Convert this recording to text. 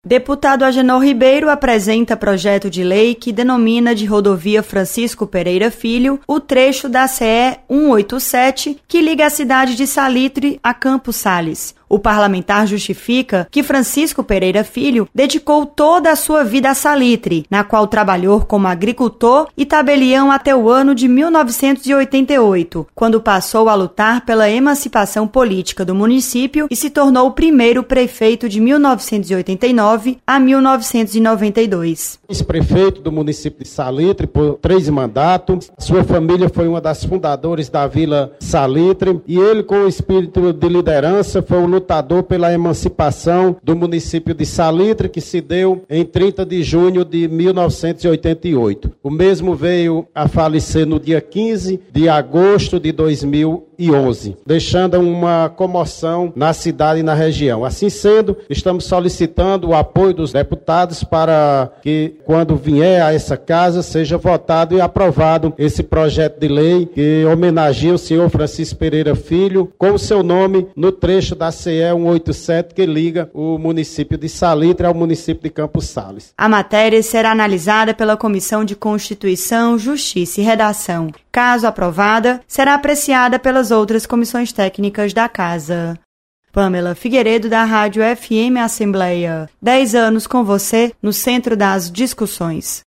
Deputado Agenor Ribeiro apresenta projeto de lei que denomina de rodovia Francisco Pereira Filho o trecho da CE 187 que liga a cidade de Salitre a Campos Sales. O parlamentar justifica que Francisco Pereira Filho dedicou toda a sua vida a Salitre, na qual trabalhou como agricultor e tabelião até o ano de 1988, quando passou a lutar pela emancipação política do município e se tornou o primeiro prefeito de 1989 a 1992. Ex-prefeito do município de Salitre por 3 mandatos. Sua família foi uma das fundadoras da Vila Salitre e ele, com o espírito de liderança, foi o lutador pela emancipação do município de Salitre, que se deu em 30 de junho de 1988. O mesmo veio a falecer no dia 15 de agosto de 2011, deixando uma comoção na cidade e na região. Assim sendo, estamos solicitando o apoio dos deputados para que, quando vier a essa casa, seja votado e aprovado esse projeto de lei que homenageia o senhor Francisco Pereira Filho com o seu nome no trecho da CE 187 que liga o município de Salitre ao município de Campos Sales. A matéria será analisada pela Comissão de Constituição, Justiça e Redação. Caso aprovada, será apreciada pelas outras comissões técnicas da Casa. Pamela Figueiredo, da Rádio FM Assembleia. 10 anos com você no centro das discussões.